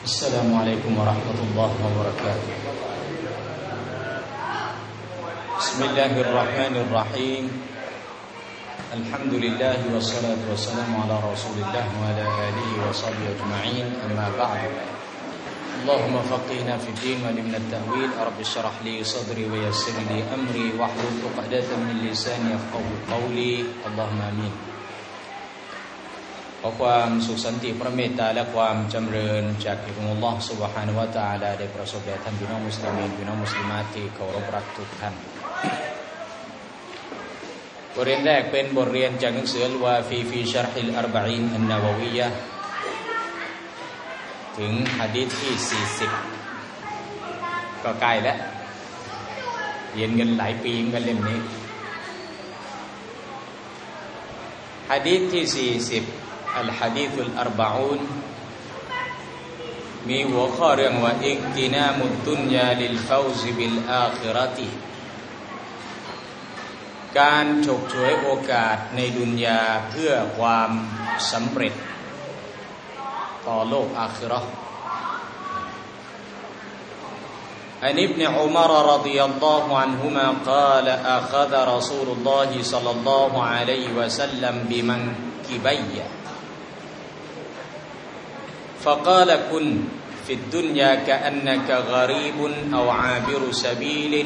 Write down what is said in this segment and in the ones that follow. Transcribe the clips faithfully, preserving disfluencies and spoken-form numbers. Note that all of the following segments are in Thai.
السلام عليكم ورحمة الله وبركاته بسم الله الرحمن الرحيم الحمد لله والصلاة والسلام على رسول الله وعلى آله وصحبه أجمعين أما بعد اللهم فقهنا في الدين وعلمنا التأويل رب اشرح لي صدري ويسر لي أمري واحلل عقدة من لساني يفقهوا قولي اللهم آمينขอความสุขสันติพระเมตตาและความจำเริญจากพระองค์อัลเลาะห์ซุบฮานะฮูวะตะอาลาได้ประสบแด่ท่านพี่น้องมุสลิมีนพี่น้องมุสลิมาตที่เคารพรักทุกท่านบทเรียนแรกเป็นบทเรียนจากหนังสืออัลวาฟีฟีชัรฮิลอัรบะอีนอันนะวะวียะห์ถึงหะดีษที่สี่สิบก็ใกล้แล้วเรียนกันหลายปีกันเล่มนี้หะดีษที่สี่สิบอัลหะดีษุลอัรบะอูนมีหัวข้อเรื่องว่าอิกตินามุดดุนยาลิลฟาวซิบิลอาคิเราะติการฉกฉวยโอกาสในดุนยาเพื่อความสำเร็จต่อโลกอาคิเราะห์อันอิบนุอุมัรรอฎิยัลลอฮุอันฮุมากล่าวอะคอซะรอซูลุลลอฮิศ็อลลัลลอฮุอะลัยฮิวะซัลลัมบิมันกิบัยยะفقال كن في الدنيا كأنك غريب أو عابر سبيل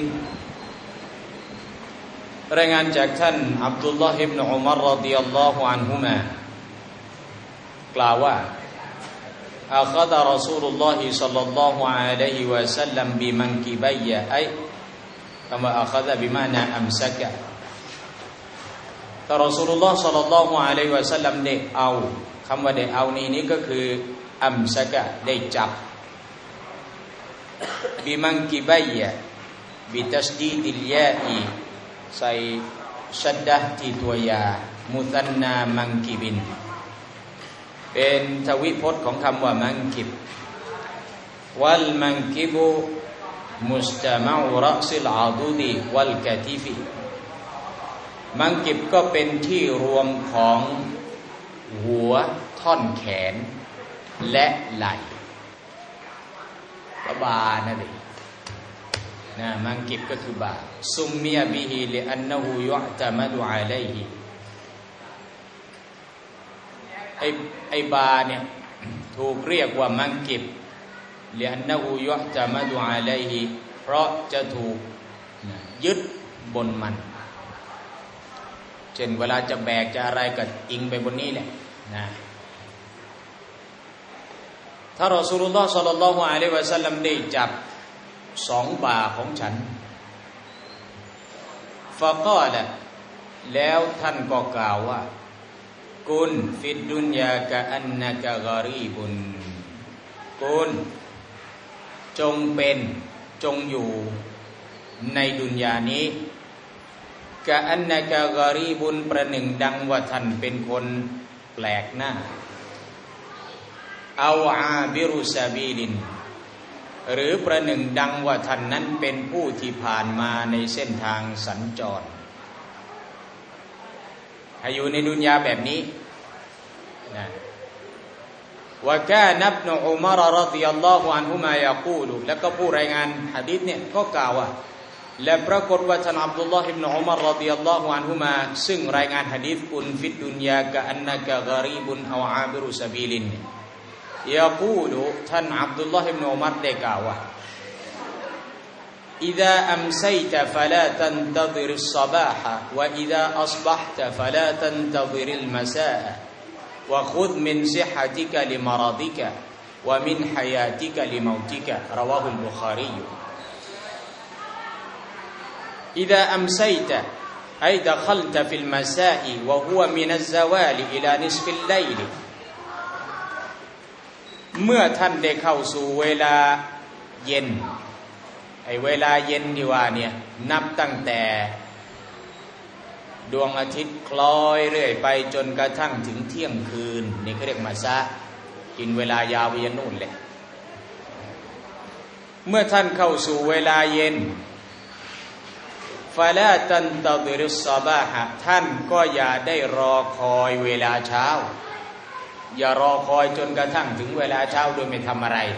รายงานจากท่านอับดุลลอฮ์อิบนุอุมัรรอฎิยัลลอฮุอันฮุมากล่าวว่าอาคดะรอซูลุลลอฮิศ็อลลัลลอฮุอะลัยฮิวะซัลลัมบิมันกิบัยยะไอคำว่าอาคดะบิมานะอัมซะกะแต่รอซูลุลลอฮ์ศ็อลลัลลอฮุอะลัยฮิวะซัลลัมได้เอาคำว่าได้เอานี้นี่ก็คืออัมซะกะได้จับบิมันกิบัยยะบิตัสดีดิลยาอีใส่ชัดดะห์ที่ตัวยามุซันนามังกิบินเป็นทวิพจน์ของคำว่ามังกิบวัลมังกิบุมุสตะมะอุรอซิลอาดุดีวัลกะติฟิมังกิบก็เป็นที่รวมของหัวท่อนแขนและไหล่ก็บานั่นเองนะมังกิบก็คือบาซุมมิยะบิฮิลิอันนะฮูยุอ์ตะมะดุอะลัยฮิไอ้ไอ้บาเนี่ยถูกเรียกว่ามังกิบลิอันนะฮูยุอ์ตะมะดุอะลัยฮิเพราะจะถูกยึดบนมันเช่นเวลาจะแบกจะอะไรก็อิงไปบนนี้แหละนะถ้ารอซูลุลลอฮ์ศ็อลลัลลอฮุอะลัยฮิวะซัลลัมได้จับสองบ่าของฉันฟะกอละแล้วท่านก็กล่าวว่ากุนฟิดดุนยากะอันนะกะกอรีบุนกุนจงเป็นจงอยู่ในดุนยานี้กะอันนะกะกอรีบุนประหนึ่งดังว่าท่านเป็นคนแปลกหน้าเอาอาบิรุซาบีลินหรือประหนึ่งดังว่าท่านนั้นเป็นผู้ที่ผ่านมาในเส้นทางสัญจรให้อยู่ในดุนยาแบบนี้นะวะกานะอิบนุอุมัรรอฎิยัลลอฮุอันฮุมายะกูลุแล้วก็ผู้รายงานหะดีษเนี่ยก็กล่าวว่าและปรากฏว่าท่านอับดุลลอฮ์อิบนุอุมัรรอฎิยัลลอฮุอันฮุมาซึ่งรายงานหะดีษกุนฟิดดุนยากะอันนะกะกอรีบุนเอาอาบิรุซาบีลินยะกูลุท่านอับดุลลอฮ์อิบนุอุมัรได้กล่าวว่าإذا أمسيت فلا تنتظر الصباح وإذا أصبحت فلا تنتظر المساء وخذ من صحتك لمرضك ومن حياتك لموتك رواه البخاري إذا أمسيت أي دخلت في المساء وهو من الزوال إلى نصف الليلเมื่อท่านได้เข้าสู่เวลาเย็นไอ้เวลาเย็นที่ว่าเนี่ยนับตั้งแต่ดวงอาทิตย์คล้อยเรื่อยไปจนกระทั่งถึงเที่ยงคืนนี่เขาเรียกมาซะกินเวลายาวไปยันนู่นเลยเมื่อท่านเข้าสู่เวลาเย็นฟาลาตันตะดิรุสซะบาฮะท่านก็อย่าได้รอคอยเวลาเช้าอย่ารอคอยจนกระทั่งถึงเวลาเช้าโดยไม่ทำอะไร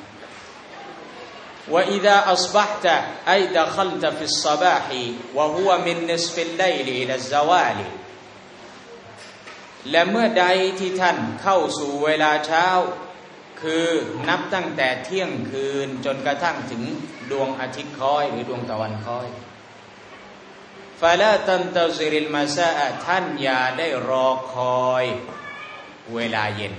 وإذا أصبحت أي دخلت في الصباح وهو من نصف الليل إلى الزوال และเมื่อใดที่ท่านเข้าสู่เวลาเช้าคือนับตั้งแต่เที่ยงคืนจนกระทั่งถึงดวงอาทิตย์ค่อยหรือดวงตะวันค่อย فلا تنتظر المساء ท่านอย่าได้รอคอยเวลาเย็น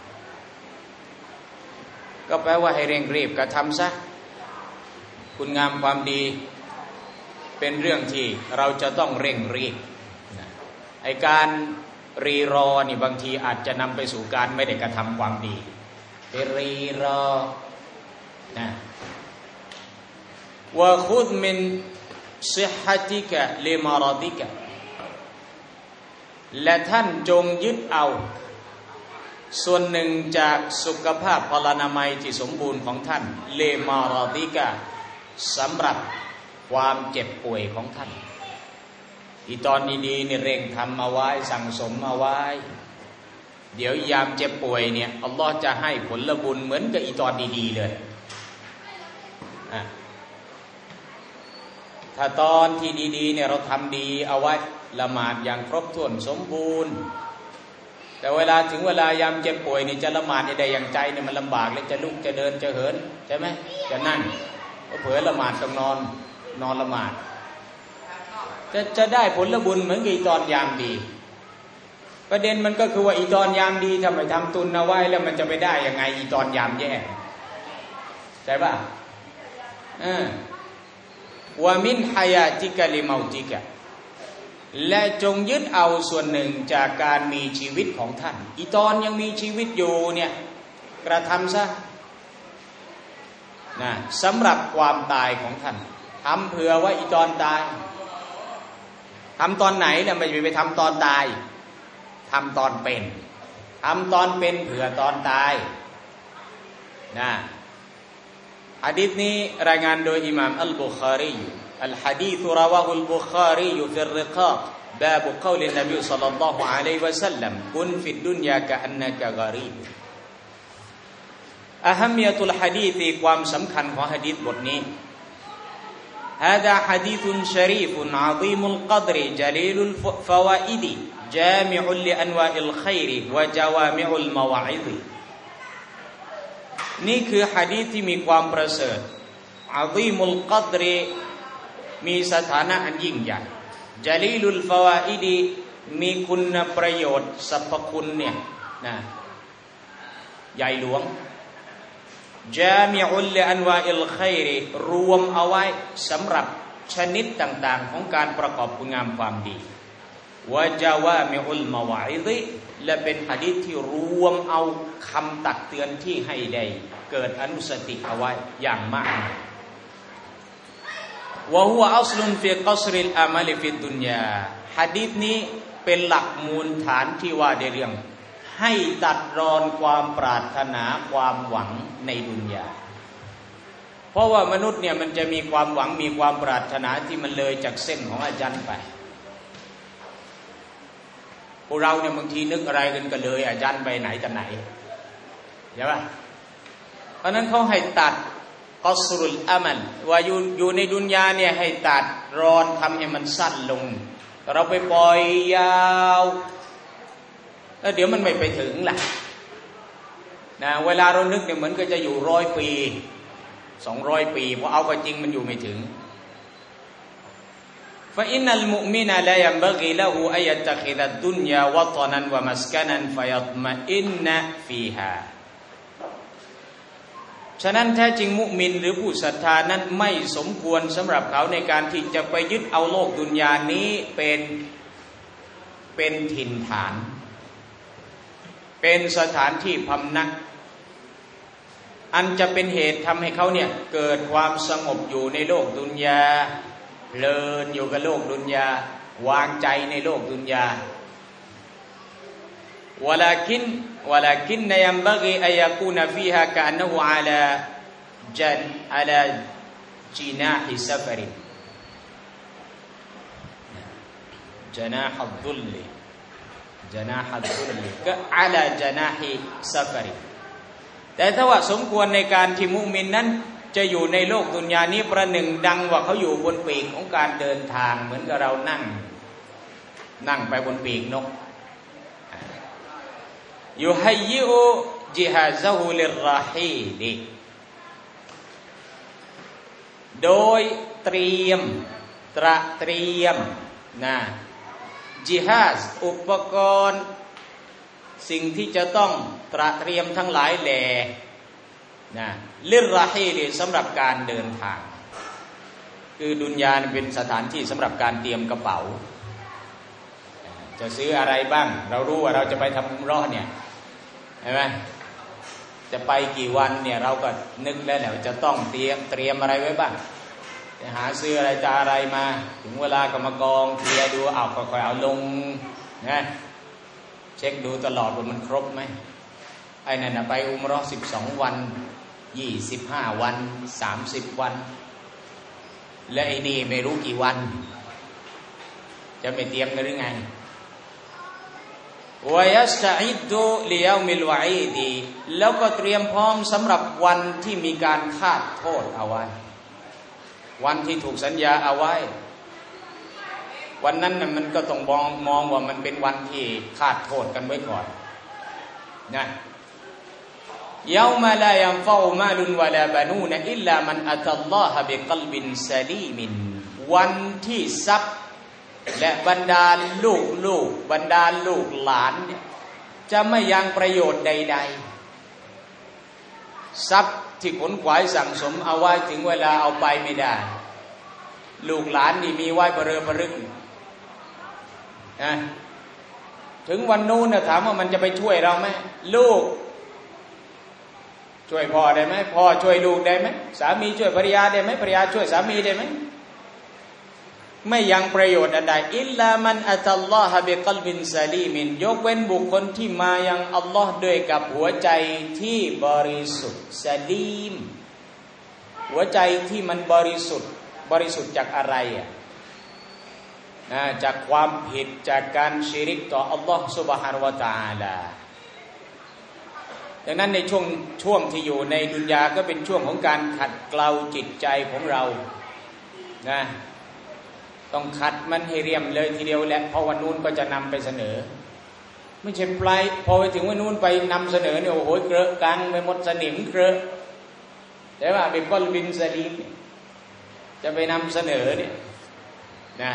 ก็แปลว่าให้เร่งรีบกระทำซะคุณงามความดีเป็นเรื่องที่เราจะต้องเร่งรีบไอ้การรีรอนี่บางทีอาจจะนำไปสู่การไม่ได้กระทำความดีไปรีรอนะวะคุดมินซิฮฮะติกะลิมารอดิกะและท่านจงยึดเอาส่วนหนึ่งจากสุขภาพพลานามัยที่สมบูรณ์ของท่านเลมารอดิกะสำหรับความเจ็บป่วยของท่านอีตอนดีๆเนี่ยเร่งทำเอาไว้สั่งสมเอาไว้เดี๋ยวยามเจ็บป่วยเนี่ยอัลลอฮ์จะให้ผลบุญเหมือนกับอีตอนดีๆเลยถ้าตอนที่ดีๆเนี่ยเราทำดีเอาไว้ละหมาดอย่างครบถ้วนสมบูรณ์แต่เวลาถึงเวลายามเจ็บป่วยนี่จะละหมาดได้อย่างใจเนี่ยมันลำบากเลยจะลุกจะเดินจะเหินใช่ไหมจะนั่งก็เผลอละหมาดต้องนอนนอนละหมาดจะจะได้ผลบุญเหมือนกับอีตอนยามดีประเด็นมันก็คือว่าอีตอนยามดีทำไมทำตุนเอาไว้แล้วมันจะไปได้ยังไงอีตอนยามแย่ใช่ป่ะอ่าวะมินฮายาติกะลิเมาติกะและจงยึดเอาส่วนหนึ่งจากการมีชีวิตของท่านอีตอนยังมีชีวิตอยู่เนี่ยกระทำซะนะสำหรับความตายของท่านทำเผื่อว่าอีตอนตายทำตอนไหนเนี่ยไม่ไปทำตอนตายทำตอนเป็นทำตอนเป็นเผื่อตอนตายนะหะดีษนี้รายงานโดยอิหม่ามอัลบุคารีอัลหะดีษราวะฮุลบุคารีฟิรริกาบาบกอลินนบีศ็อลลัลลอฮุอะลัยฮิวะซัลลัมกุนฟิดดุนยากะอันนะกะกอรีบอะฮัมมิยะตุลหะดีษความสำคัญของหะดีษบทนี้هذا حديث شريف عظيم القدر جليل الفوائد جامع لأنواع الخير وجوامع المواعظ นี่คือหะดีษที่มีความประเสริฐอะซีมุลกัดรมีสถานะอันยิ่งใหญ่จลีลุลฟาวาอิดมีคุณประโยชน์สรรพคุณเนี่ยนะใหญ่หลวงจามิอุลลิอันวาอิลคัยรรวมเอาไว้สำหรับชนิดต่างๆของการประกอบคุณงามความดีวะจาวามิอุลมาวาอิดและเป็นหะดีษที่รวมเอาคำตักเตือนที่ให้ได้เกิดอนุสติเอาไว้อย่างมากวะฮุวะอัศลุนฟิกัศริลอามัลฟิดดุนยาหะดีษนี้เป็นหลักมูลฐานที่ว่าในเรื่องให้ตัดรอนความปรารถนาความหวังในดุนยาเพราะว่ามนุษย์เนี่ยมันจะมีความหวังมีความปรารถนาที่มันเลยจากเส้นของอาจารย์ไปพวกเราเนี่ยบางทีนึกอะไรกันก็เลยอาจารย์ไปไหนแต่ไหนใช่ป่ะเพราะนั้นเขาให้ตัดกัศรุลอามัลว่าอยู่อยู่ในดุนยาเนี่ยให้ตัดรอนทำให้มันสั้นลงเราไปปล่อยยาวแล้วเดี๋ยวมันไม่ไปถึงล่ะนะเวลาเรานึกเนี่ยเหมือนก็จะอยู่ร้อยปีสองร้อยปีพอเอาก็จริงมันอยู่ไม่ถึงفإن المؤمن لا ينبغي له أن يتخذ الدنيا وطنا ومسكنا فيطمئن فيها ฉะนั้นแท้จริงมุมินหรือผู้ศรัทธานั้นไม่สมควรสำหรับเขาในการที่จะไปยึดเอาโลกดุนยานี้เป็นเป็นถิ่นฐานเป็นสถานที่พำนักอันจะเป็นเหตุทำให้เขาเนี่ยเกิดความสงบอยู่ในโลกดุนยาเพลินอยู่กับโลกดุนยาวางใจในโลกดุนยาวะลาคินวะลาคินยัมบะกีอัยกูนฟีฮากะอันนะฮูอะลาจันอะลาจินาฮิซัฟริจนาฮัดดุลลิจนาฮะดุลลิก็อะลาจนาฮิซัฟริแต่ถ้าว่าสมควรในการที่มุมินนั้นจะอยู่ในโลกดุนยานี้ประหนึ่งดังว่าเขาอยู่บนปีกของการเดินทางเหมือนกับเรานั่งนั่งไปบนปีกนกยุฮัยยิอุจิฮาซะฮูลิรราฮีลิโดยเตรียมตระเตรียมนะจิฮาซอุปกรณ์สิ่งที่จะต้องตระเตรียมทั้งหลายแหล่นะลิรราฮีลิสำหรับการเดินทางคือดุนยาเป็นสถานที่สำหรับการเตรียมกระเป๋าจะซื้ออะไรบ้างเรารู้ว่าเราจะไปทำอุมเราะห์เนี่ยใช่ไหมจะไปกี่วันเนี่ยเราก็นึกแล้วแหละจะต้องเตรียมเตรียมอะไรไว้บ้างจะหาซื้ออะไรจะอะไรมาถึงเวลาก็มากองเคลียร์ดูเอาค่อยๆเอาลงนะเช็คดูตลอดว่ามันครบไหมไอ้นั่นนะไปอุมเราะห์สิบสองวันยี่สิบห้าวันสามสิบวันและไอ้นี่ไม่รู้กี่วันจะไม่เตรียมกันหรือไงวะยัสตะอิดดุลิยอมิลวะอีดีแล้วก็เตรียมพร้อมสำหรับวันที่มีการคาดโทษเอาไว้วันที่ถูกสัญญาเอาไว้วันนั้นน่ะมันก็ต้องมองมองว่ามันเป็นวันที่คาดโทษกันไว้ก่อนนะยอมะลายันฟะอุมาลุนวะลาบานูนอิลลามันอะตัลลอฮะบิกัลบินซะลีมินวันที่ทรัพย์และบรรดาลูกลูกบรรดาลูกหลานจะไม่ยังประโยชน์ใดๆทรัพย์ที่ขนขวายสั่งสมเอาไว้ถึงเวลาเอาไปไม่ได้ลูกหลานนี่มีไว้ประเรือประรึกนะถึงวันนู้นนะถามว่ามันจะไปช่วยเราไหมลูกช่วยพ่อได้ไหมพ่อช่วยลูกได้ไหมสามีช่วยภรรยาได้ไหมภรรยาช่วยสามีได้ไหมไม่ยังประโยชน์ใดอิลลามันอะตัลลอฮะบิกัลบินซะลีมินยกเว้นบุคคลที่มายังอัลลอฮ์ด้วยกับหัวใจที่บริสุทธิ์ซะลีมหัวใจที่มันบริสุทธิ์บริสุทธิ์จากอะไรอ่ะนะจากความผิดจากการชิริกต่ออัลลอฮ์ซุบฮานะฮูวะตะอาลาดังนั้นในช่วงช่วงที่อยู่ในดุนยาก็เป็นช่วงของการขัดเกลาจิตใจของเรานะต้องขัดมันให้เรียมเลยทีเดียวแหละเพราะวันนู้นก็จะนำไปเสนอไม่ใช่ปลายพอไปถึงวันนู้นไปนำเสนอเนี่ยโอ้โหเกลอะกังไปหมดสนิมเกลอะแต่ว่าเป็นก้อนบินซะลีมจะไปนำเสนอเนี่ยนะ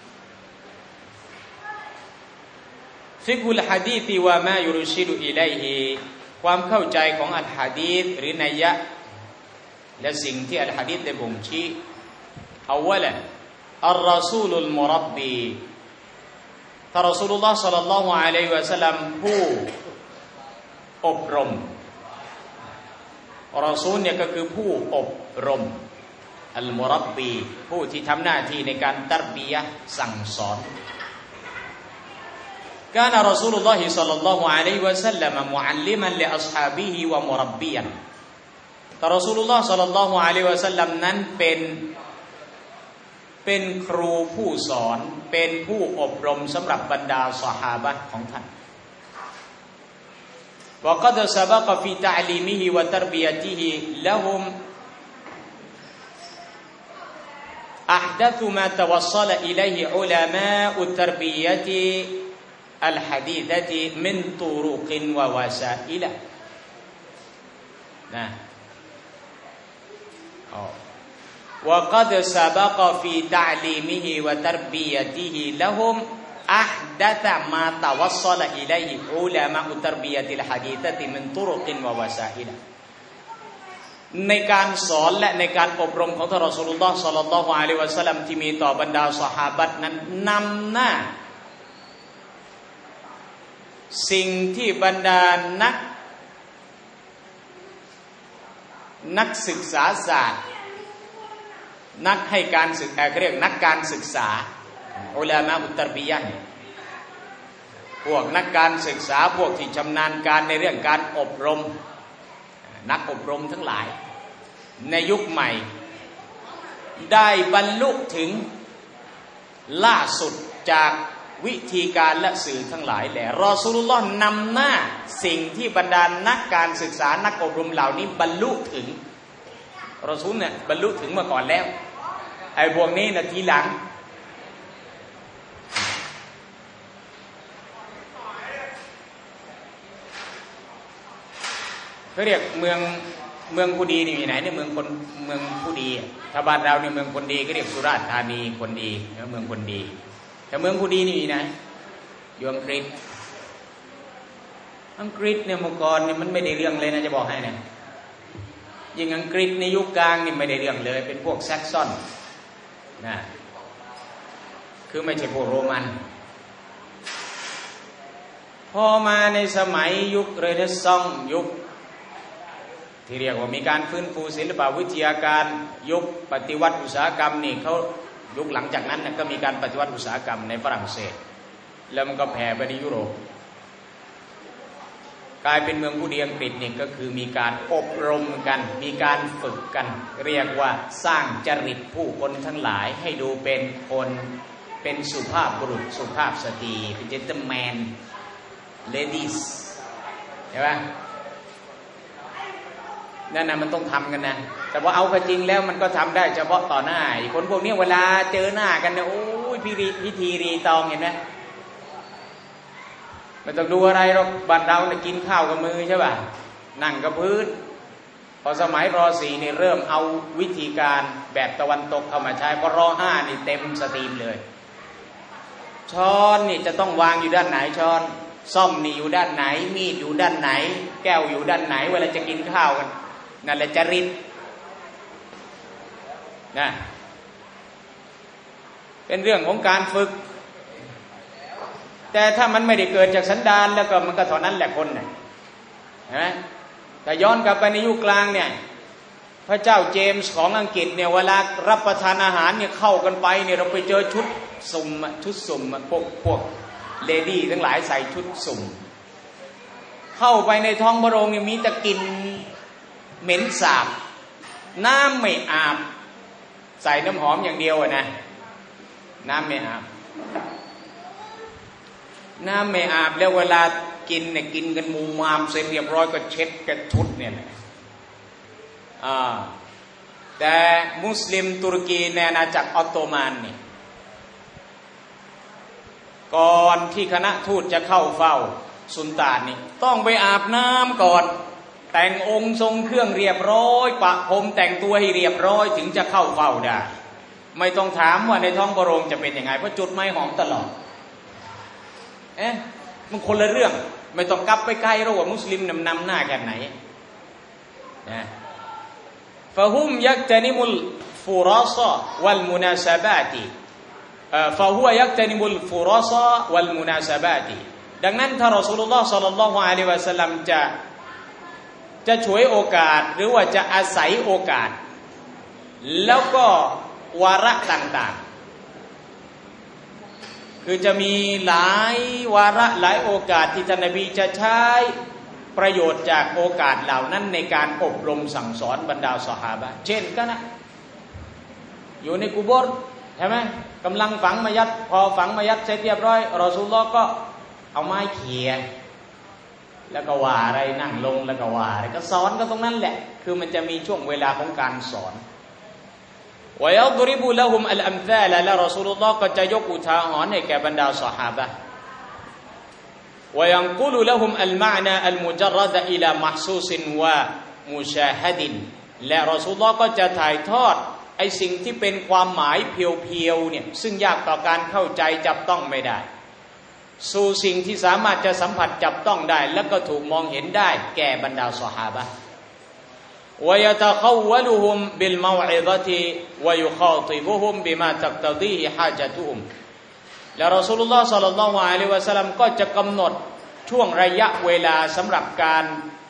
ฟิกฮุลหะดีษวะมายุรชิดุอิลัยฮิความเข้าใจของอัลหะดีษหรือนัยยะและสิ่งที่อัลหะดีษได้บ่งชี้อาวะละอัลรอซูลุลมุรับบีท่านรอซูลุลลอฮ์ศ็อลลัลลอฮุอะลัยฮิวะซัลลัมผู้อบรมรอซูลเนี่ยก็คือผู้อบรมอัลมุรับบีผู้ที่ทำหน้าที่ในการตัรบียะห์สั่งสอนكان رسول الله صلى الله عليه وسلم معلما لأصحابه ومربيا แต่รอซูลุลลอฮ์ศ็อลลัลลอฮุอะลัยฮิวะซัลลัมนั้นเป็นเป็นครูผู้สอนเป็นผู้อบรมสำหรับบรรดาซอฮาบะห์ของท่าน وقد سبق في تعليمه وتربيته لهم أحدث ما توصل إليه علماء التربية الحديثة من طرق ووسائل นะอ๋อ وقد سبق في تعليمه وتربيته لهم أحدث ما توصل إليه علماء التربية الحديثة من طرق ووسائل ในการสอนและในการอบรมของท่านรอซูลุลลอฮ์ศ็อลลัลลอฮุอะลัยฮิวะซัลลัมที่มีต่อบรรดาซอฮาบะห์นั้นนำหน้าสิ่งที่บรรดานักนักศึกษาศาสตร์นักให้การศึกษาเรียกนักการศึกษาอุลามะอุตตรบียะห์พวกนักการศึกษาพวกที่ชำนาญการในเรื่องการอบรมนักอบรมทั้งหลายในยุคใหม่ได้บรรลุถึงล่าสุดจากวิธีการและสื่อทั้งหลายแหละรอซูลุลลอฮ์นำหน้าสิ่งที่บรรดานักการศึกษานักอบรมเหล่านี้บรรลุถึงรอซูลเนี่ยบรรลุถึงมาก่อนแล้วไอ้พวกนี้นะทีหลังเขาเรียกเมืองเมืองผู้ดีนี่อยู่ไหนเนี่ยเมืองคนเมืองผู้ดีถ้าบ้านเราเนี่ยเมืองคนดีก็เรียกสุราษฎร์ธานีคนดีแล้วเมืองคนดีแต่เมืองผู้ดีนี่อยู่ไหนอยู่อังกฤษอังกฤษเนี่ยเมื่อก่อนเนี่ยมันไม่ได้เรื่องเลยนะจะบอกให้นะยิ่งอังกฤษในยุคกลางนี่ไม่ได้เรื่องเลยเป็นพวกแซกซอนนะคือไม่ใช่พวกโรมันพอมาในสมัยยุคเรเนซองส์ยุคที่เรียกว่ามีการฟื้นฟูศิลปวิทยาการยุคปฏิวัติอุตสาหกรรมนี่เขายุคหลังจากนั้นก็มีการปฏิวัติอุตสาหกรรมในฝรั่งเศสแล้วมันก็แผ่ไปในยุโรปกลายเป็นเมืองผู้ดีอังกฤษนี่ก็คือมีการอบรมกันมีการฝึกกันเรียกว่าสร้างจริตผู้คนทั้งหลายให้ดูเป็นคนเป็นสุภาพบุรุษสุภาพสตรีเป็นเจนเตอร์แมนเลดี้สใช่ไหมนั่นนะมันต้องทำกันนะแต่ว่าเอาก็จริงแล้วมันก็ทำได้เฉพาะต่อหน้าคนพวกนี้เวลาเจอหน้ากันเนี่ยโอ้ยพิธีพิธีรีตองเห็นไหมไม่ต้องดูอะไรหรอกบ้านเราเนี่ยกินข้าวกับมือใช่ป่ะนั่งกับพื้นพอสมัยรอสี่นี่เริ่มเอาวิธีการแบบตะวันตกเข้ามาใช้พอรอห้านี่เต็มสตรีมเลยช้อนนี่จะต้องวางอยู่ด้านไหนช้อนซ่อมนี่อยู่ด้านไหนมีดอยู่ด้านไหนแก้วอยู่ด้านไหนเวลาจะกินข้าวกันนั่นแหละจริตนะเป็นเรื่องของการฝึกแต่ถ้ามันไม่ได้เกิดจากสันดานแล้วก็มันก็เท่านั้นแหละคนเนี่ยเห็นไหมแต่ย้อนกลับไปในยุคกลางเนี่ยพระเจ้าเจมส์ของอังกฤษเนี่ยเวลารับประทานอาหารเนี่ยเข้ากันไปเนี่ยเราไปเจอชุดสุ่มชุดสุ่มพวกพวกเลดี้ทั้งหลายใส่ชุดสุ่มเข้าไปในท้องพระโรงเนี่ยมีแต่กลิ่นเหม็นสาบน้ำไม่อาบใส่น้ำหอมอย่างเดียวนะน้ำไม่อาบน้ำไม่อาบแล้วเวลากินเนี่ยกินกันมูมามเสร็จเรียบร้อยก็เช็ดกันชุดเนี่ยอ่าแต่มุสลิมตุรกีในอาณาจักรออตโตมันนี่ก่อนที่คณะทูตจะเข้าเฝ้าสุลต่านนี่ต้องไปอาบน้ำก่อนแต่งองค์ทรงเครื่องเรียบร้อยปะพรมแต่งตัวให้เรียบร้อยถึงจะเข้าเฝ้าได้ไม่ต้องถามว่าในท้องพระโรงจะเป็นยังไงเพราะจุดไม้หอมตลอดเอ๊ะมันคนละเรื่องไม่ต้องกลับไปใกล้เราว่ามุสลิมนำนำหน้ากันไหนนะฟะฮุมยักตนิมุลฟูราซะวัลมุนาซะบาติฟะฮุวยักตนิมุลฟูราซะวัลมุนาซะบาติดังนั้นถ้ารอซูลุลลอฮ์ศ็อลลัลลอฮุอะลัยฮิวะซัลลัมจะจะฉวยโอกาสหรือว่าจะอาศัยโอกาสแล้วก็วาระต่างๆคือจะมีหลายวาระหลายโอกาสที่ท่านนบีจะใช้ประโยชน์จากโอกาสเหล่านั้นในการอบรมสั่งสอนบรรดาซอฮาบะห์เช่นกันนะอยู่ในกุโบร์ใช่ไหมกำลังฝังมัยัดพอฝังมัยัดเสร็จเรียบร้อยรอซูลุลลอฮ์ก็เอาไม้เขี่ยแล้วก็ว่าอะไรนั่งลงแล้วก็ว่าอะไรก็สอนก็ตรงนั้นแหละคือมันจะมีช่วงเวลาของการสอนวะยัดริบุละฮุมอัลอัมซาลและรอซูลุลลอฮ์ก็จะยกอุทาหรณ์ให้แก่บรรดาซอฮาบะห์วะยันกุลุละฮุมอัลมะนาอัลมุจัรรดะอิลามัฮซูซินวะมุชาฮะดินและรอซูลุลลอฮ์ก็จะถ่ายทอดไอ้สิ่งที่เป็นความหมายเพียวๆเนี่ยซึ่งยากต่อการเข้าใจจับต้องไม่ได้สู่สิ่งที่สามารถจะสัมผัสจับต้องได้แล้วก็ถูกมองเห็นได้แก่บรรดาซอฮาบะห์วะยะตะคอวะลุฮุมบิลเมาอิซะติวะยุคอติบุฮุมบิมาตักตะดีฮิฮาญะตุฮุมและรอซูลุลลอฮ์ศ็อลลัลลอฮุอะลัยฮิวะซัลลัมก็จะกำหนดช่วงระยะเวลาสำหรับการ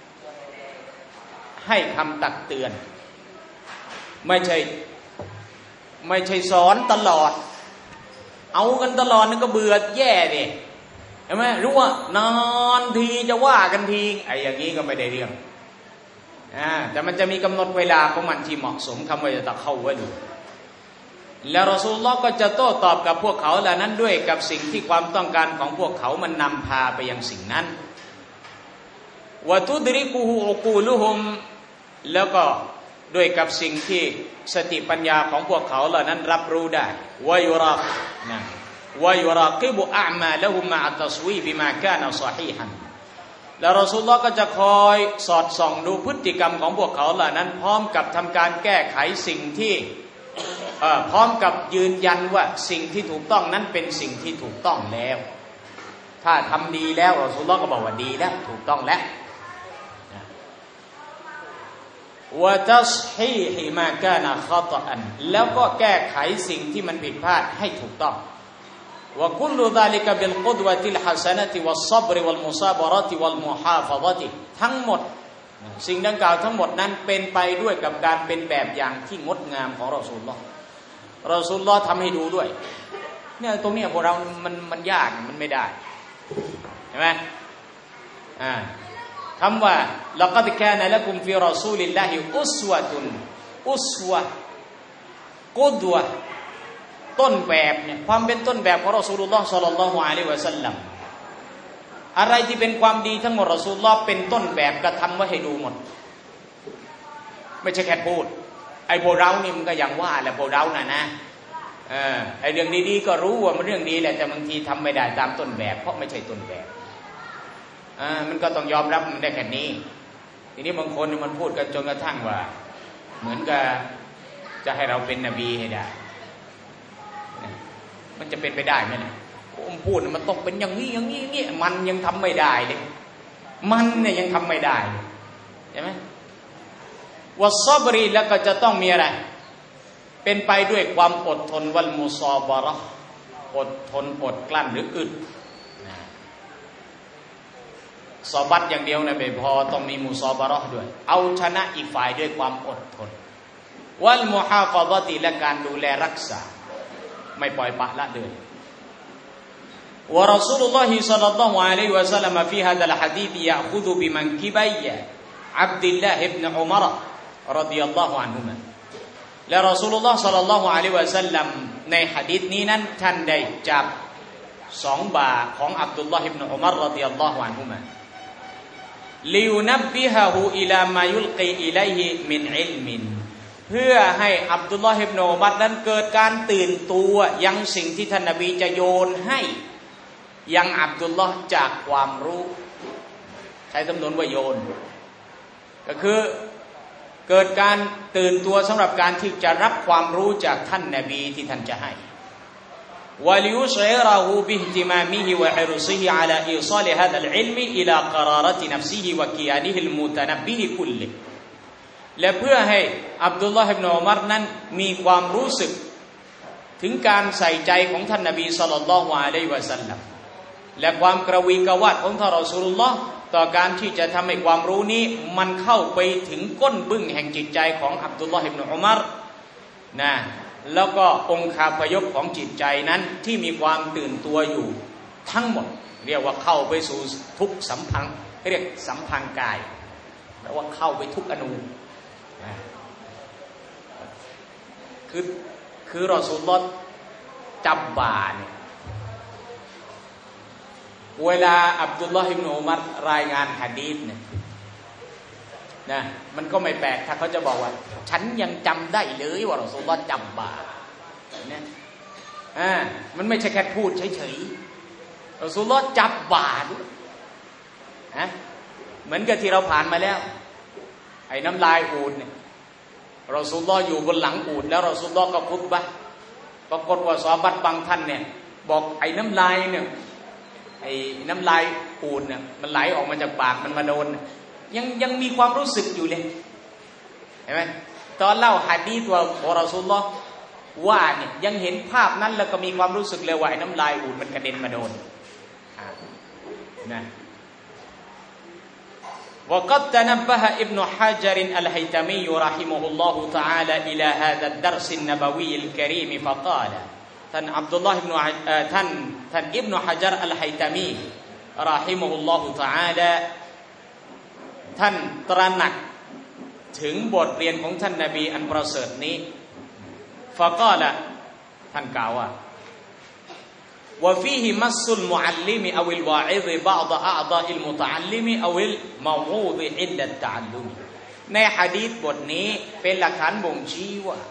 ให้คำตักเตือนไม่ใช่ไม่ใช่สอนตลอดเอากันตลอดนั่นก็เบื่อแย่ดิใช่ไหมรู้ว่านานทีจะว่ากันทีไอ้อย่างนี้ก็ไม่ได้เรื่องอ่าแต่มันจะมีกำหนดเวลาของมันที่เหมาะสมคำว่าจะตะเข้าไว้ดูแล้วรอซูลุลลอฮ์ก็จะโต้ตอบกับพวกเขาเหล่านั้นด้วยกับสิ่งที่ความต้องการของพวกเขามันนำพาไปยังสิ่งนั้นวะตุดริกุฮุอุกูลุฮุมแล้วก็ด้วยกับสิ่งที่สติปัญญาของพวกเขาเหล่านั้นรับรู้ได้วะยุรานะวะยุรากิบุอะอ์มาละฮุมมะอะตัสวีบิมากานะศอฮีฮันแล้วรอซูลุลลอฮ์ก็จะคอยสอดส่องดูพฤติกรรมของพวกเขาเหล่านั้นพร้อมกับทำการแก้ไขสิ่งที่พร้อมกับยืนยันว่าสิ่งที่ถูกต้องนั้นเป็นสิ่งที่ถูกต้องแล้วถ้าทำดีแล้วรอซูลุลลอฮ์ก็บอกว่าดีแล้วถูกต้องแล้ววะตัศฮีฮิมากานะฆอฏออันแล้วก็แก้ไขสิ่งที่มันผิดพลาดให้ถูกต้องวะกุลลุซาลิกะบิลกุดวะติลฮะซะนะติวัศศบรวัลมุซาบะเราะติวัลมุฮาฟะฎะติทั้งหมดสิ่งดังกล่าวทั้งหมดนั้นเป็นไปด้วยกับการเป็นแบบอย่างที่งดงามของรอซูลุลลอฮ์รอซูลุลลอฮ์ทำให้ดูด้วยเนี่ยตรงนี้พวกเรามันมันยากมันไม่ได้ใช่ไหมอ่าคำว่าละกัดกานะละกุมฟิรอซูลิลลาฮิอุสวะตุนอุสวะกุดวะต้นแบบเนี่ยความเป็นต้นแบบของรอซูลุลลอฮ์ศ็อลลัลลอฮุอะลัยฮิวะซัลลัมอะไรที่เป็นความดีทั้งหมดรอซูลุลลอฮ์เป็นต้นแบบกระทำไว้ให้ดูหมดไม่ใช่แค่พูดไอ้พวกเรานี่มันก็อย่างว่าแหละพวกเราน่ะนะเออไอ้เรื่องดีๆก็รู้ว่ามันเรื่องดีแหละแต่บางทีทำไม่ได้ตามต้นแบบเพราะไม่ใช่ต้นแบบอ่ามันก็ต้องยอมรับมันได้แค่นี้ทีนี้บางคนมันพูดกันจนกระทั่งว่าเหมือนกับจะให้เราเป็นนบีให้ได้มันจะเป็นไปได้ไหมเนี่ยผมพูดมันต้องเป็นอย่างนี้อย่างนี้นี่มันยังทำไม่ได้เลยมันเนี่ยยังทำไม่ได้ใช่ไหมวัศบรีแล้วก็จะต้องมีอะไรเป็นไปด้วยความอดทนวัลมุซาบะเราะห์อดทนอดกลั้นหรืออึดซอบัตอย่างเดียวนะไม่พอต้องมีมุซาบะเราะห์ด้วยเอาชนะอีกฝ่ายด้วยความอดทนวัลมุฮาฟะฎะติและการดูแลรักษาไม่ปล่อยปละละเลยวะรอซูลุลลอฮิศ็อลลัลลอฮุอะลัยฮิวะซัลลัมฟีฮาซัลหะดีษยะคุซุบิมันกิบัยอับดุลลาฮ์อิบนุอุมัรรอฎิยัลลอฮุอันฮุมาและรอซูลุลลอฮ์ศ็อลลัลลอฮุอะลัยฮิวะซัลลัมในหะดีษนี้นั้นท่านได้จับสองบ่าของอับดุลลอฮ์อิบนุอุมัรรอฎิยัลลอฮุอันฮุมาลิยุนับบิฮะฮูอิลามายุลกีอิลัยฮิมินอิลมินเพื่อให้อับดุลลอฮ์อิบนุอุมัรนั้นเกิดการตื่นตัวยังสิ่งที่ท่านนบีจะโยนให้ยังอับดุลลอฮ์จากความรู้ใช้จำนวนว่าโยนก็คือเกิดการตื่นตัวสำหรับการที่จะรับความรู้จากท่านนบีที่ท่านจะให้วะลิยุชัยรหูบิอิห์ติมามิฮิวะฮิรุซิฮิอะลาอีซาลิฮาซัลอิลมิอิลากะรารตินัฟซิฮิวะกิยานิฮิลมุตะนับบิฮิคุลลิและเพื่อให้อับดุลลอฮ์อิบนุอุมัรนั้นมีความรู้สึกถึงการใส่ใจของท่านนบีศ็อลลัลลอฮุอะลัยฮิวะซัลลัมและความกระวีกระวาดของท่านรอซูลุลลอฮ์ต่อการที่จะทำให้ความรู้นี้มันเข้าไปถึงก้นบึ้งแห่งจิตใจของอับดุลลอฮ์อิบนุอุมัรนะแล้วก็องค์คาพยพของจิตใจนั้นที่มีความตื่นตัวอยู่ทั้งหมดเรียกว่าเข้าไปสู่ทุกสัมพันธ์เรียกสัมพันธ์กายแปลว่าเข้าไปทุกอนูคือคือรอซูลุลลอฮ์จับบ่าเนี่ยเวลาอับดุลลอฮ์อิบนุอุมัรรายงานหะดีษเนี่ยนะมันก็ไม่แปลกถ้าเขาจะบอกว่าฉันยังจำได้เลยว่ารอซูลุลลอฮ์จับบ่าเนี่ยอ่ามันไม่ใช่แค่พูดเฉยๆรอซูลุลลอฮ์จับบ่าด้วยฮะเหมือนกับที่เราผ่านมาแล้วไอ้น้ำลายอูฐเนี่ยรอซูลุลลอฮ์อยู่บนหลังอูฐแล้วรอซูลุลลอฮ์ก็คุตบะห์ปรากฏว่าซอฮาบะห์บางท่านเนี่ยบอกไอ้น้ำลายเนี่ยไอ้น้ำลายอูฐเนี่ยมันไหลออกมาจากปากมันมาโดนยังยังมีความรู้สึกอยู่เลยเห็นไหมตอนเล่าหะดีษว่าของรอซูลุลลอฮ์ว่าเนี่ยยังเห็นภาพนั้นแล้วก็มีความรู้สึกเลยว่าไอ้น้ำลายอูฐมันกระเด็นมาโดนนะوقد تنبه ابن حجر الهيثمي رحمه الله تعالى إلى هذا الدرس النبوي الكريم فقال ท่านอับดุลลอฮ์อิบนุท่านท่านอิบนุฮะญัรอัลไฮตามีรอฮิมะฮุลลอฮุตะอาลาท่านตระหนักถึงบทเรียนของท่านนบีอันประเสริฐนี้ฟะกาละท่านกล่าวว่าว่าฟีฮิมัสซุลมุอัลลิมอวิลวาอิซบะอ์ฎออ์ฎออิลมุตะอัลลิมอวิลมะอูฎอินดัตตะอัลลุมในหะดีษบทนี้เป็นหลักฐานบ่งชี้ว่า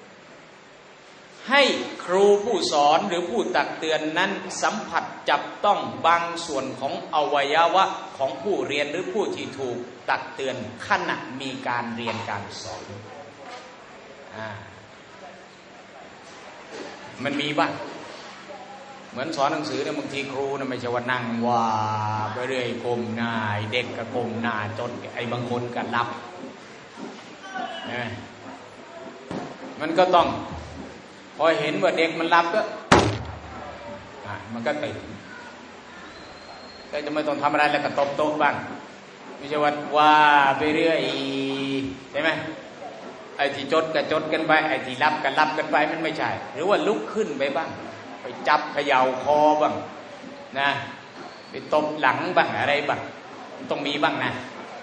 ให้ครูผู้สอนหรือผู้ตักเตือนนั้นสัมผัสจับต้องบางส่วนของอวัยวะของผู้เรียนหรือผู้ที่ถูกตักเตือนขณะมีการเรียนการสอนอ่ามันมีบ้างเหมือนสอนหนังสือเนี่ยบางทีครูเนี่ยไม่ใช่ว่านั่งว่าไปเรื่อยก้มหน้าเด็กก็ก้มหน้าจนไอ้บางคนก็หลับนะมันก็ต้องพอเห็นว่าเด็กมันหลับก็อ่ะมันก็ตื่นแต่จะไม่ต้องทำอะไรแล้วก็ตบโต๊ะบ้างไม่ใช่ว่าว่าไปเรื่อยใช่ไหมไอ้ที่จดก็จดกันไปไอ้ที่รับก็รับกันไปมันไม่ใช่หรือว่าลุกขึ้นไปบ้างไปจับเขย่าคอบ้างนะไปตบหลังบ้างอะไรบ้างต้องมีบ้างนะ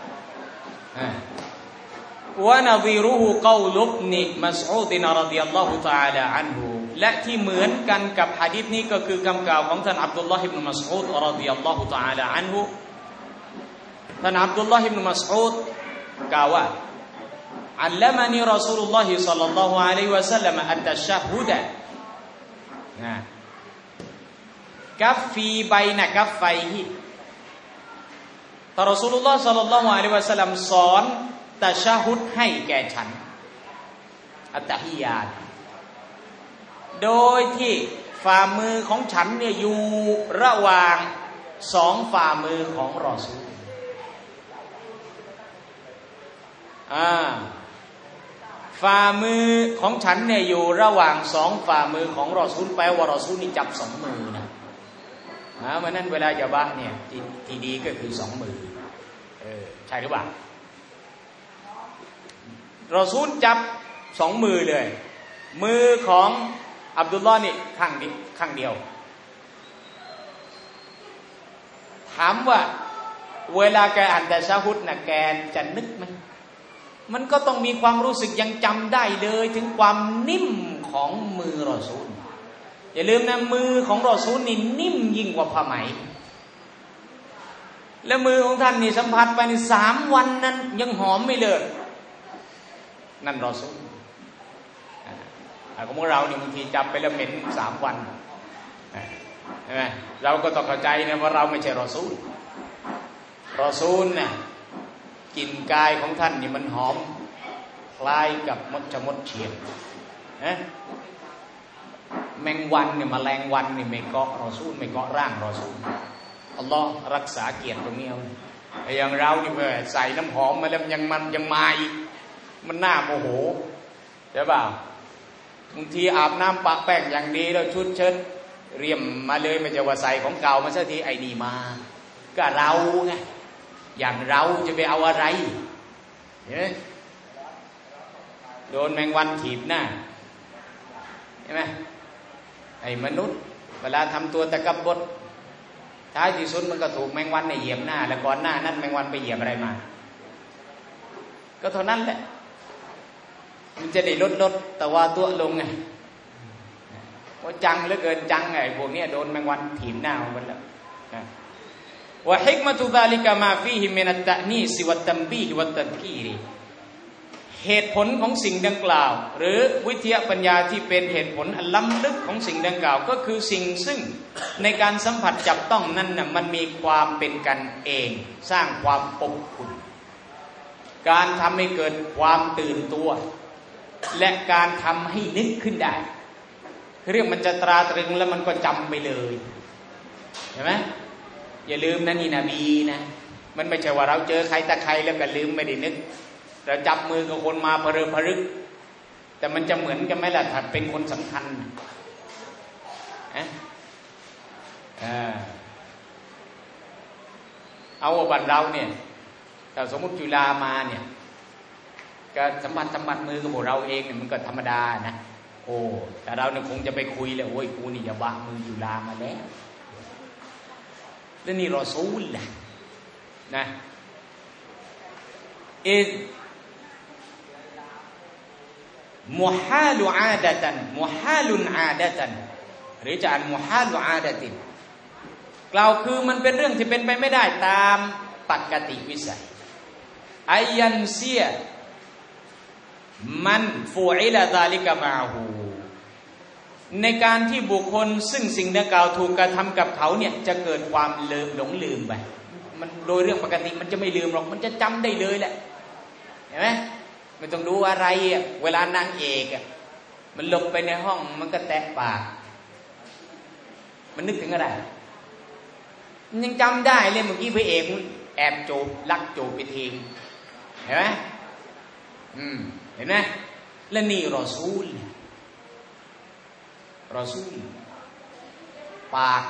วะนะซีรุฮุกอลุบนิมัสอูดรอฎิยัลลอฮุตะอาลาอันฮุและที่เหมือนกันกับหะดีษนี้ก็คือคำกล่าวของท่านอับดุลลอฮ์อิบนุมัสอูดรอฎิยัลลอฮุตะอาลาอันฮุท่านอับดุลลอฮ์อิบนุมัสอูดกล่าวว่าอัลลัมะนีรอซูลุลลอฮิศ็อลลัลลอฮุอะลัยฮิวะซัลลัมอัตตะชัฮฮุดะนะกัฟฟีบัยนะกัฟไฟฮิท่านรอซูลุลลอฮ์ศ็อลลัลลอฮุอะลัยฮิวะซัลลัมสอนตะชะฮุดให้แก่ฉันอัตตะฮิยาตโดยที่ฝ่ามือของฉันเนี่ยอยู่ระหว่างสองฝ่ามือของรอซูลอ่าฝ่ามือของฉันเนี่ยอยู่ระหว่างสองฝ่ามือของรอซูลแปลว่ารอซูลนี่จับสองมือนะอ่าเพราะนั้นเวลาจะบะเนี่ยที่ที่ดีก็คือสองมือเออใช่หรือเปล่ารอซูลจับสองมือเลยมือของอับดุลลอฮ์นี่ข้างนี้ข้างเดียวถามว่าเวลาแกอ่านตะชะฮุดน่ะแกจะนึกไหมมันก็ต้องมีความรู้สึกยังจำได้เลยถึงความนิ่มของมือรอซูลอย่าลืมนะมือของรอซูลนี่นิ่มยิ่งกว่าผ้าไหมและมือของท่านนี่สัมผัสไปในสามวันนั้นยังหอมไม่เลิกนั่นรอซูลของพวกเราเนี่ยบางทีจับไปแล้วเหม็นสามวันใช่ไหมเราก็ต้องเข้าใจนะว่าเราไม่ใช่รอซูลรอซูลเนี่ยกลิ่นกายของท่านนี่มันหอมคล้ายกับมดชะมดเฉียดนะแมงวันเนี่ยแมลงวันเนี่ยไม่เกาะรอซูลไม่เกาะร่างรอซูลอัลลอฮ์รักษาเกียรติตรงนี้เอาอย่างเรานี่เมื่อใส่น้ำหอมมาแล้วยังมันยังมาอีกมันน่าโมโหใช่ป่าวบางทีอาบน้ำปะแป้งอย่างดีแล้วชุดเชิ้ตเรียมมาเลยไม่จะว่าใส่ของเก่ามาสักทีไอ้นี่มาก็เราไงอย่างเราจะไปเอาอะไรเนี่ยโดนแมงวันถีบหน้าใช่ไหมไอ้มนุษย์เวลาทำตัวตะกบดท้ายที่สุดมันก็ถูกแมงวันในเหยียบหน้าแล้วก่อนหน้านั้นแมงวันไปเหยียบอะไรมาก็เท่านั้นแหละมันจะได้ลดลดแต่ว่าตัวลงไงว่าจังเหลือเกินจังไงพวกนี้โดนแมงวันถีบหน้ามันแล้วว่าฮิกมะตุซาลิกะมาฟีฮิมินัตตะนีซิวัตตัมบีฮิวัตตัดกีรีเหตุผลของสิ่งดังกล่าวหรือวิทยาปัญญาที่เป็นเหตุผลอันล้ำลึกของสิ่งดังกล่าวก็คือสิ่งซึ่งในการสัมผัสจับต้องนั้นน่ะมันมีความเป็นกันเองสร้างความอบอุ่นการทำให้เกิดความตื่นตัวและการทำให้นึกขึ้นได้เรื่องมันจะตราตรึงแล้วมันก็จำไปเลยเห็นไหมอย่าลืมนะนี่นบีนะมันไม่ใช่ว่าเราเจอใครตะใครแล้วก็ลืมไม่ได้นึกเราจับมือกับคนมาพะเริงพะรึกแต่มันจะเหมือนกันไหมล่ะถ้าเป็นคนสำคัญนะเอาว่าบัตรเราเนี่ยแต่สมมติจุฬามาเนี่ยก็สัมผัสสัมผัสมือกับพวกเราเองเนี่ยมันก็ธรรมดานะโอ้แต่เราเนี่ยคงจะไปคุยเลยโอ้ยกูนี่อย่าบ้ามือจุฬามาแล้วแล้วนี่รอซูลล่ะนะอิมุฮาลุอาดะตันมุฮาลุนอาดะตันหรือจะอ่านมุฮาลุอาดะตินกล่าวคือมันเป็นเรื่องที่เป็นไปไม่ได้ตามปกติวิสัยอายันเซียมันฟูอิลาซาลิกะมาฮูในการที่บุคคลซึ่งสิ่งดังกล่าวถูกกระทำกับเขาเนี่ยจะเกิดความลืมหลงลืมไปมันโดยเรื่องปกติมันจะไม่ลืมหรอกมันจะจำได้เลยแหละเห็นไหมไม่ต้องดูอะไรอ่ะเวลานางเอกอ่ะมันลงไปในห้องมันก็แตะปากมันนึกถึงอะไรมันยังจำได้เลยเมื่อกี้พระเอกแอบจูบลักจูบไปทิ้งเห็นไหมอืมเห็นไหมและนี่รอซูลรอซูลปาก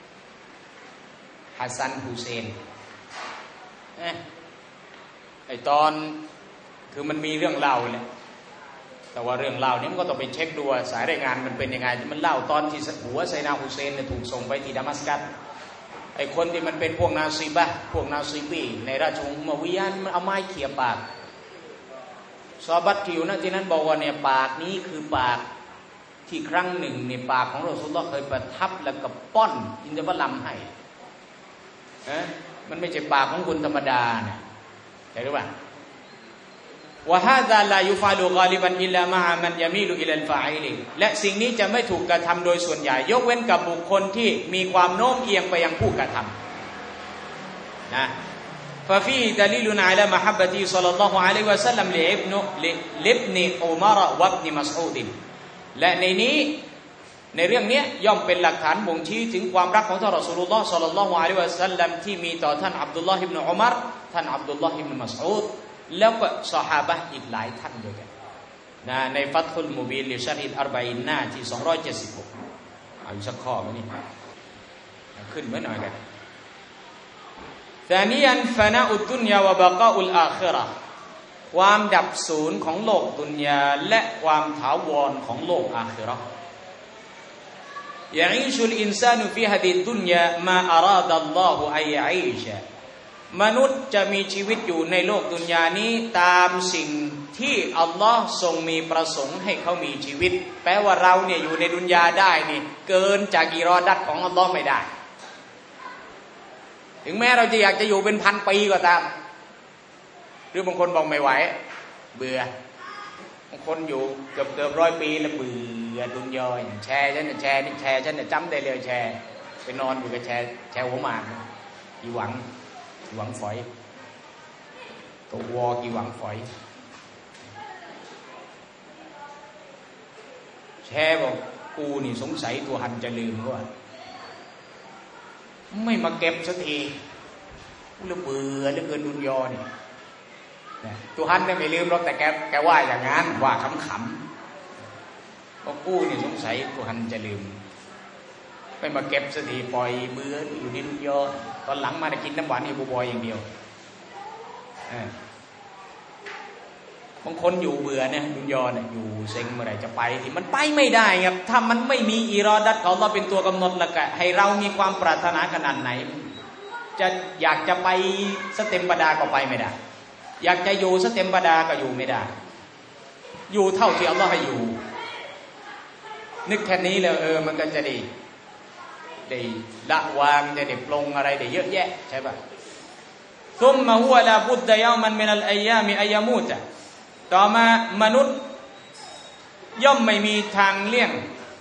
ฮัสซันฮุเซนเอ๊ะไอตอนคือมันมีเรื่องเล่าแหละแต่ว่าเรื่องเล่านี้มันก็ต้องไปเช็คดูสายรายงานมันเป็นยังไงมันเล่าตอนที่หัวไซนาฮุเซนเนี่ยถูกส่งไปที่ดามัสกัสไอคนที่มันเป็นพวกนาซีบะพวกนาซีบีในราชวงศ์อุมัยยะห์มันเอาไม้เขี่ยปากซอบัตที่อยู่ณที่นั้นบอกว่าเนี่ยปากนี้คือปากที่ครั้งหนึ่งในปากของรอซูลุลลอฮ์เคยประทับแล้วก็ป้อนอินทผลัมให้เอ๊ะมันไม่ใช่ปากของคนธรรมดาเนี่ยใช่หรือเปล่าวะฮาซาลายุฟาลูกาลิบันอิลลามะมันยามีลุอิลัลฟาอิลิและสิ่งนี้จะไม่ถูกกระทำโดยส่วนใหญ่ยกเว้นกับบุคคลที่มีความโน้มเอียงไปยังผู้กระทำนะฟาฟีดะลีลุนอะลามะฮับบะตีศ็อลลัลลอฮุอะลัยฮิวะซัลลัมลิอิบนุลิบนิอุมารวะอิบนิมัสอูดและในนี้ในเรื่องนี้ย่อมเป็นหลักฐานบ่งชี้ถึงความรักของท่านรอซูลุลลอฮ์ศ็อลลัลลอฮุอะลัยฮิวะซัลลัมที่มีต่อท่านอับดุลลอฮ์อิบนุอุมัรท่านอับดุลลอฮ์อิบนุมัสอูดแล้วก็ซอฮาบะห์อีกหลายท่านด้วยกันนะในฟัตฮุลมุบีนลิชะริฮ์อัรบะอีนหน้าที่สองร้อยเจ็ดสิบหกเอาอีกสักข้อมั้ยนี่ขึ้นไว้หน่อยกันซานียันฟะนาอุดดุนยาวะบะกาอุลอาคิเราะห์ความดับสูญของโลกดุนยาและความถาวรของโลกอาคิเราะห์ยะอีชุลอินซานุฟีฮะดิดุนยามาอาราดัลลอฮุอัยยะอีชะมนุษย์จะมีชีวิตอยู่ในโลกดุนยานี้ตามสิ่งที่อัลลอฮ์ทรงมีประสงค์ให้เขามีชีวิตแปลว่าเราเนี่ยอยู่ในดุนยาได้นี่เกินจากอิรอดัตของอัลลอฮ์ไม่ได้ถึงแม้เราจะอยากจะอยู่เป็นพันปีก็ตามหรือบางคนบอกไม่ไหวเบื่อบางคนอยู่เกือบเกือบร้อยปีแล้วเบื่อดุนยาแชร์ฉันแชร์นี่แชร์ฉันจำได้เลยแชร์ไปนอนอยู่กับแชร์แชร์หัวหมากอีหวังอีหวังฝอยตัววอกีหวังฝอยแชร์บอกกูนี่สงสัยตัวหันจะลืมว่าไม่มาเก็บสักทีกูเลยเบื่อเหลือเกินดุนยาเนี่ยตัวหันเนี่ยไม่ลืมหรอกแต่แกแกว่าอย่างนั้นว่าขำๆบอกกูนี่สงสัยตัวหันจะลืมไม่มาเก็บสักทีปล่อยเบื่ออยู่ในดุนยาตอนหลังมาได้กินน้ำหวานอีบูบอยอย่างเดียวบางคนอยู่เบื่อเนี่ยดุนยาเนี่ยอยู่เซ็งเมื่อไหร่จะไปที่มันไปไม่ได้ครับถ้ามันไม่มีอิรอดัตของเราเป็นตัวกำหนดละกะให้เรามีความปรารถนาขนาดไหนจะอยากจะไปสเต็มปดาก็ไปไม่ได้อยากจะอยู่สเต็มปดาก็อยู่ไม่ได้อยู่เท่าที่อัลลอฮ์ให้อยู่นึกแค่นี้แล้วเออมันก็จะดีได้ละวางจะได้ปลงอะไรได้เยอะแยะใช่ป่ะซุมมาฮุวะลาบุดดะยามันมินัลอัยยามิอัยยามูตะต่อมามนุษย์ย่อมไม่มีทางเลี่ยง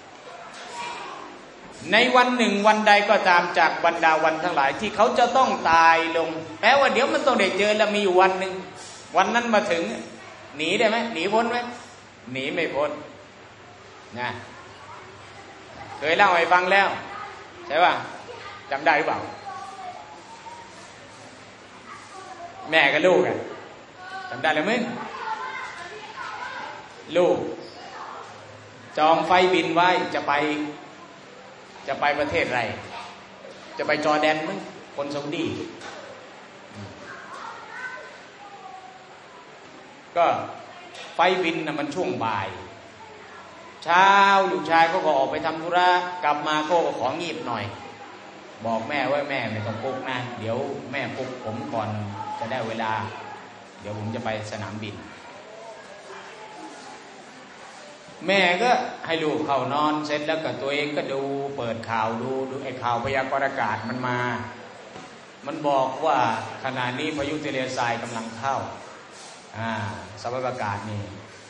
ในวันหนึ่งวันใดก็ตามจากบรรดาวันทั้งหลายที่เขาจะต้องตายลงแปลว่าเดี๋ยวมันต้องได้เจอแล้วมีอยู่วันหนึ่งวันนั้นมาถึงหนีได้ไหมหนีพ้นไหมหนีไม่พ้นนะเคยเล่าให้ฟังแล้วใช่ป่ะจำได้หรือเปล่าแม่กับลูกอะจำได้หรือมั้ยลูกจองไฟบินไว้จะไปจะไปประเทศอะไรจะไปจอร์แดนมั้ยคนซาอุดีก็ไฟบินน่ะมันช่วงบ่ายเช้าลูกชายก็ก็ออกไปทำธุระกลับมาก็ของงีบหน่อยบอกแม่ว่าแม่ไม่ต้องปลุกนะเดี๋ยวแม่ปลุกผมก่อนจะได้เวลาเดี๋ยวผมจะไปสนามบินแม่ก็ให้ลูกเข้านอนเสร็จแล้วก็ตัวเองก็ดูเปิดข่าวดูดูไอ้ข่าวพยากรณ์อากาศมันมามันบอกว่าขณะนี้พายุทะเลทรายกำลังเข้าอ่าสภาพอากาศนี่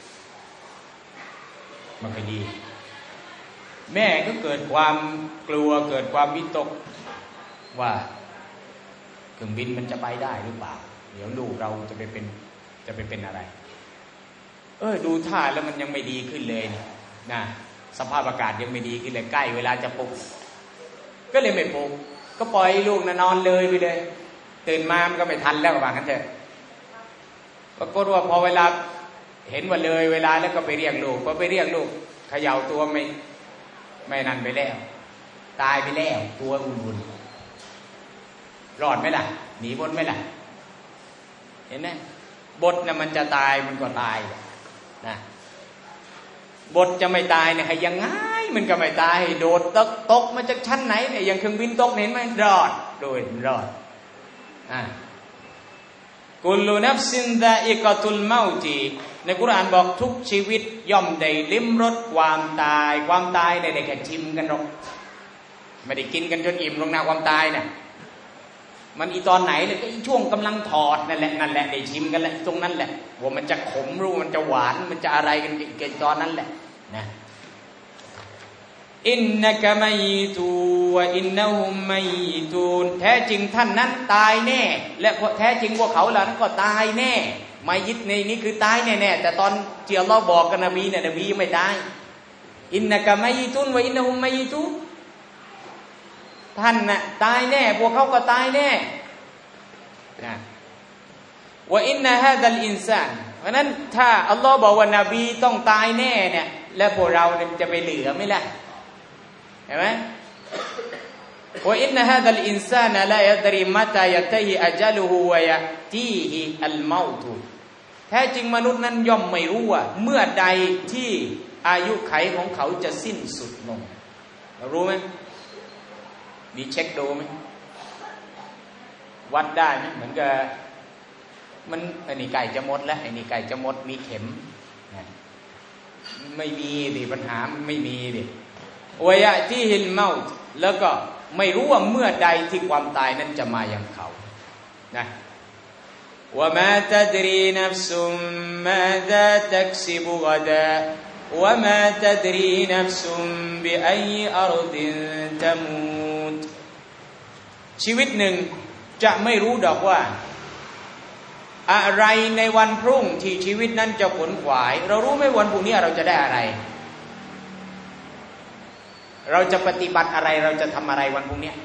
มันก็ดีแม่ก็เกิดความกลัวเกิดความวิตกว่าเครื่องบินมันจะไปได้หรือเปล่าเดี๋ยวลูกเราจะไปเป็นจะไปเป็นอะไรเออดูท่าแล้วมันยังไม่ดีขึ้นเลยนะสภาพอากาศยังไม่ดีขึ้นเลยใกล้เวลาจะปลุกก็เลยไม่ปลุกก็ปล่อยลูกนอนเลยไปเลยตื่นมามันก็ไม่ทันแล้วว่างั้นเถอะปรากฏว่าพอเวลาเห็นว่าเลยเวลาแล้วก็ไปเรียกลูกพอไปเรียกลูกเขย่าตัวไม่ไม่นั่นไปแล้วตายไปแล้วตัวอุ่นๆรอดไหมล่ะหนีพ้นไหมล่ะเห็นไหมบทน่ะมันจะตายมันก็ตายนะบทจะไม่ตายเนี่ยให้ยังไงมันก็ไม่ตายโดดตกตกมาจากชั้นไหนเนี่ยอย่างเครื่องบินตกเห็นไหมรอดโดยรอดอ่ากุลนัฟซินดาอิกะตุลเมาตีในกุรอานบอกทุกชีวิตย่อมได้ลิ้มรสความตายความตายเนี่ยได้แค่ชิมกันหรอกไม่ได้กินกันจนอิ่มลงหน้าความตายเนี่ยมันอีตอนไหนเลยก็อีช่วงกำลังถอดนั่นแหละนั่นแหละได้ชิมกันแหละตรงนั้นแหละว่ามันจะขมรู้มันจะหวานมันจะอะไรกันกันตอนนั้นแหละนะอินนะกะมัยตูวะอินนะฮุมมัยตูนแท้จริงท่านนั้นตายแน่และแท้จริงพวกเขาเหล่านั้นก็ตายแน่มัยยิตในนี้คือตายแน่ๆแต่ตอนที่อัลเลาะห์บอกกับนบีเนี่ยนบีไม่ตายอินนะกะมัยตูนวะอินนะฮุมมัยตูนท่านน่ะตายแน่พวกเขาก็ตายแน่นะว่าอินนะฮาซัลอินซานเพราะนั้นถ้าอัลลอฮ์บอกว่านบีต้องตายแน่เนี่ยแล้วพวกเราเนี่ยจะไปเหลือไหมล่ะเห็นไหมว่าอินนะฮาซัลอินซานลายัดริมะตายะตะฮิอัจลุฮุวะยะตีฮิอัลเมาตุแท้จริงมนุษย์นั้นย่อมไม่รู้ว่าเมื่อใดที่อายุไขของเขาจะสิ้นสุดลงรู้ไหมมีเช็คดูไหมวัดได้ไหมเหมือนกับมันไอ้นี่ไก่จะหมดแล้วไอ้นี่ไก่จะหมดมีเข็มนะไม่มีดิปัญหาไม่มีดิวะยะที่ฮิลเมาต์แล้วก็ไม่รู้ว่าเมื่อใดที่ความตายนั้นจะมายังเขานะวะมาตัดรีนัฟซุมมาซาตักซิบุกอดาวะมาตัดรีนัฟซุมบิอัยอัรฎินตะมูตชีวิตหนึ่งจะไม่รู้ดอกว่าอะไรในวันพรุ่งที่ชีวิตนั้นจะขวนขวายเรารู้ไหมวันพรุ่งนี้เราจะได้อะไรเราจะปฏิบัติอะไรเราจะทำอะไรวันพรุ่งนี้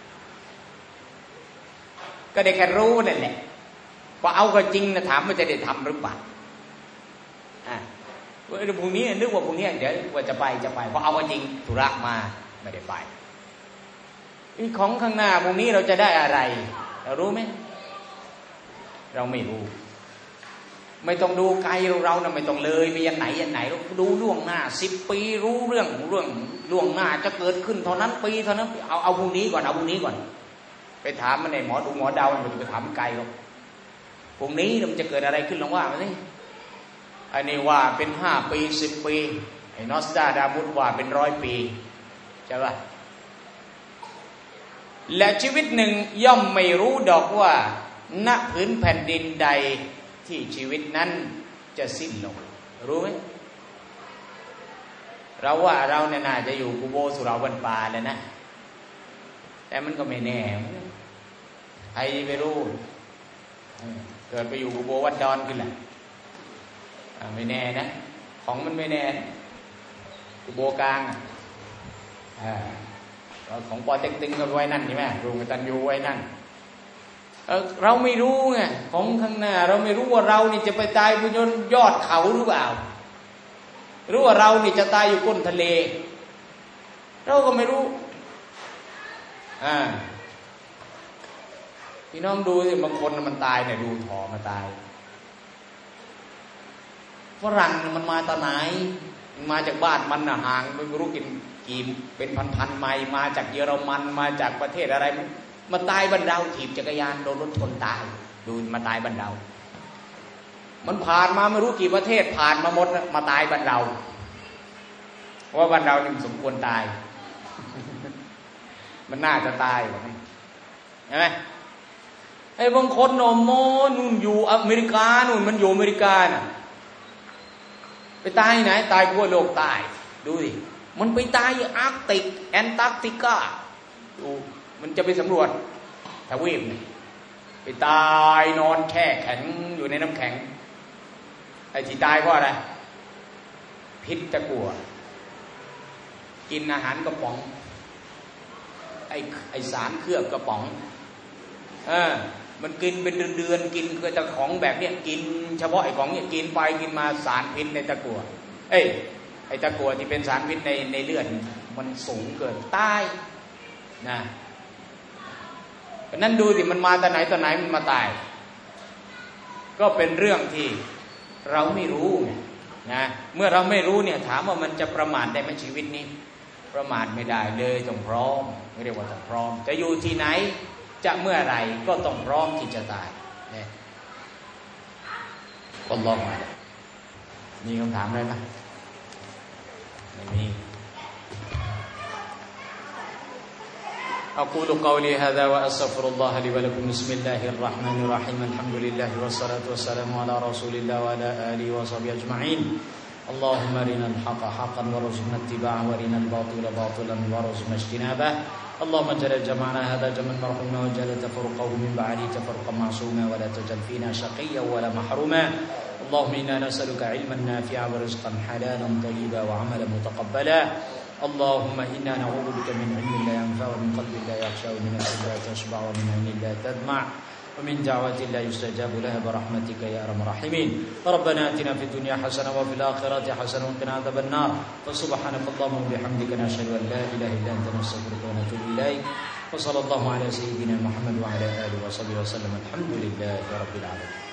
ก็ได้แค่รู้นั่นแหละพอเอาก็จริงนะถามว่าจะได้ทำหรือเปล่าอ่าวันพรุ่งนี้นึกว่าพรุ่งนี้เดี๋ยวว่าจะไปจะไปพอเอาก็จริงธุระมาไม่ได้ไปของข้างหน้าพรุ่งนี้เราจะได้อะไรเรารู้ไหมเราไม่รู้ไม่ต้องดูไกลเราเรานะไม่ต้องเลยไปยันไหนยันไหนเราดูล่วงหน้าสิบปีรู้เรื่องเรื่องล่วงหน้าจะเกิดขึ้นเท่านั้นปีเท่านั้นเอาเอาพรุ่งนี้ก่อนเอาพรุ่งนี้ก่อนไปถามมันในหมอดูหมอเดามันไปถามไกลหรอกพรุ่งนี้มันจะเกิดอะไรขึ้นลองว่ามาสิไอ้นี่ว่าเป็นห้าปีสิบปีไอ้นอสตาดามุสว่าเป็นร้อยปีใช่ป่ะและชีวิตหนึ่งย่อมไม่รู้ดอกว่าณพื้นแผ่นดินใดที่ชีวิตนั้นจะสิ้นลงรู้ไหมเราว่าเราเนี่ยน่าจะอยู่กุโบสุราวันปาแล้วนะแต่มันก็ไม่แน่ใครไปรู้เกิดไปอยู่กุโบวัดดอนขึ้นแหละไม่แน่นะของมันไม่แน่กุโบกลางอ่าของปอเต็กตึงก็ไว้นั่นใช่ไหมรวมกันตันยูไว้นั่น เออเราไม่รู้ไงของข้างหน้าเราไม่รู้ว่าเรานี่จะไปตายบนยอดเขาหรือเปล่ารู้ว่าเรานี่จะตายอยู่ก้นทะเลเราก็ไม่รู้อ่าพี่น้องดูสิบางคนมันตายเนี่ยดูถอมันตายฝรั่งมันมาตอนไหนมันมาจากบ้านมันน่ะห่างไม่รู้กินกี่เป็นพันๆไมล์มาจากเยอรมันมาจากประเทศอะไรมาตายบ้านเราถีบจักรยานโดนรถชนตายดูมาตายบ้านเรามันผ่านมาไม่รู้กี่ประเทศผ่านมาหมดมาตายบ้านเราเพราะว่าบ้านเรานี่สมควรตายมันน่าจะตายแบบนี้ใช่ไหมไอ้บางคนโนโมนู่นอยู่อเมริกานู่นมันอยู่อเมริกาน่ะไปตายไหนตายขั้วโลกใต้ดูดิมันไปตายอยู่อาร์กติกแอนตาร์กติกาดูมันจะไปสำรวจทวีปนี่ไปตายนอนแช่แข็งอยู่ในน้ำแข็งไอ้ที่ตายเพราะอะไรพิษตะกั่วกินอาหารกระป๋องไอ้ไอ้สารเคลือบกระป๋องเออมันกินเป็นเดือนๆกินคือแต่ของแบบเนี้ยกินเฉพาะไอ้ของเนี้ยกินไปกินมาสารพิษในตะกั่วเอ้ยไอ้ตะกั่วที่เป็นสารพิษในในเลือดมันสูงเกินตายนะเพราะนั้นดูสิมันมาแต่ไหนแต่ไหนมันมาตายก็เป็นเรื่องที่เราไม่รู้นะเมื่อเราไม่รู้เนี่ยถามว่ามันจะประมาทได้ไหมชีวิตนี้ประมาทไม่ได้เลยต้องพร้อมไม่เรียกว่าต้องพร้อมจะอยู่ที่ไหนจะเมื่อไรก็ต้องพร้อมที่จะตายเนี่ยก็ลองมามีคำถามอะไรไหมไม่มีأقول قولي هذا وأستغفر الله لي ولكم بسم الله الرحمن الرحيم الحمد لله والصلاة والسلام على رسول الله وعلى آله وصحبه أجمعين اللهم أرنا الحق حقا وارزقنا اتباعه وأرنا الباطل باطلا وارزقنا اجتنابه اللهم اجعل جمعنا هذا جمعا مرحوما واجعل تفرقه من بعده تفرقا معصوما ولا تجعل فينا شقيا ولا محروما اللهم إنا نسألك علما نافعا ورزقا حلالا طيبا وعملا متقبلا اللهم إنا نعوذ بك من علم لا ينفع ومن قلب لا يخشى ومن نفس لا تشبع ومن عين لا تدمع ومن دعوة لا يستجاب لها برحمتك يا أرحم الراحمين ربنا آتنا في الدنيا حسنة وفي الآخرة حسنة وقنا عذاب النار فسبحانك اللهم وبحمدك نشهد أن لا إله إلا أنت نستغفرك ونتوب إليك وصلى الله على سيدنا محمد وعلى آله وصحبه وسلم الحمد لله رب العالمين